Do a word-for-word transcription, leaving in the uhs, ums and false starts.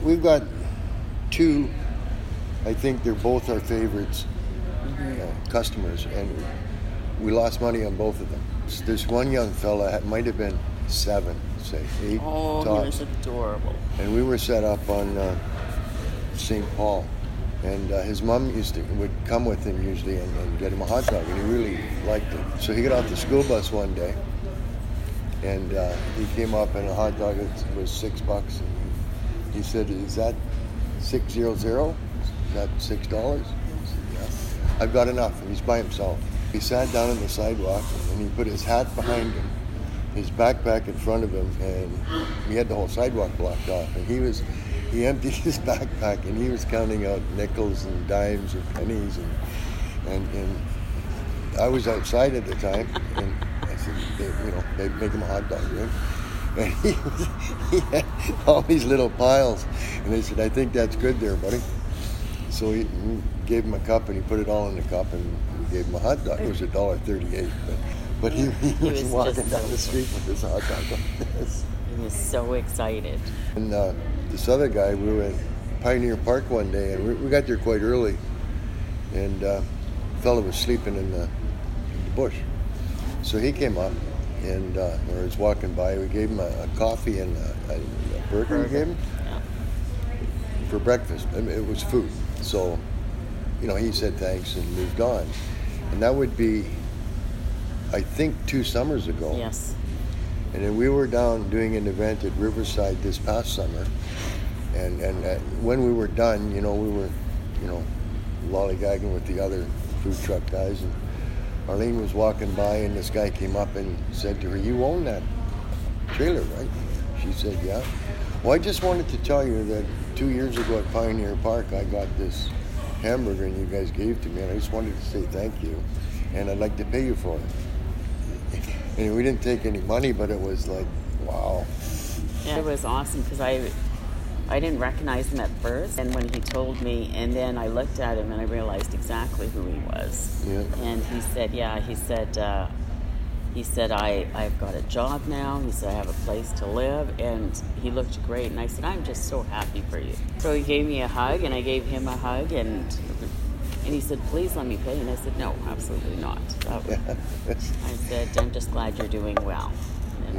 we've got two. I think they're both our favorites Mm-hmm. uh, customers, and we lost money on both of them. This one young fella might have been seven, say eight Oh, tops, he was adorable. and we were set up on uh, Saint Paul, and uh, his mom used to would come with him usually and, and get him a hot dog, and he really liked it. So he got off the school bus one day, and uh, he came up, and a hot dog was six bucks. And he said, "Is that six zero zero? Is that six dollars?" I said, "Yeah." I've got enough, and he's by himself. He sat down on the sidewalk, and he put his hat behind him, his backpack in front of him, and he had the whole sidewalk blocked off. And he was, he emptied his backpack, and he was counting out nickels and dimes and pennies, and and, and I was outside at the time, and I said, they, you know, they make him a hot dog, right? And he, was, he had all these little piles, and they said, "I think that's good there, buddy." So he, he gave him a cup, and he put it all in the cup, and we gave him a hot dog. It was a dollar thirty-eight, but but he, he, He was, was walking just down so- the street with his hot dog like this. He was so excited. And uh, this other guy, we were at Pioneer Park one day, and we, we got there quite early, and uh, a fella was sleeping in the, in the bush. So he came up, and uh, when he was walking by, we gave him a, a coffee and a, a, a burger. We gave him Yeah. for breakfast. I mean, it was food. So, you know, he said thanks and moved on. And that would be, I think, two summers ago. Yes. And then we were down doing an event at Riverside this past summer. And, and uh, when we were done, you know, we were, you know, lollygagging with the other food truck guys. And Arlene was walking by, and this guy came up and said to her, "You own that trailer, right?" She said, "Yeah." "Well, I just wanted to tell you that two years ago at Pioneer Park, I got this hamburger and you guys gave to me, and I just wanted to say thank you, and I'd like to pay you for it." And we didn't take any money, but it was like, wow. Yeah, it was awesome because I, I didn't recognize him at first, and when he told me, and then I looked at him and I realized exactly who he was. Yeah. And he said, yeah, he said, uh, he said, I, I've got a job now. He said, I have a place to live, and he looked great. And I said, I'm just so happy for you. So he gave me a hug, and I gave him a hug, and and he said, please let me pay. And I said, no, absolutely not. That would, I said, I'm just glad you're doing well.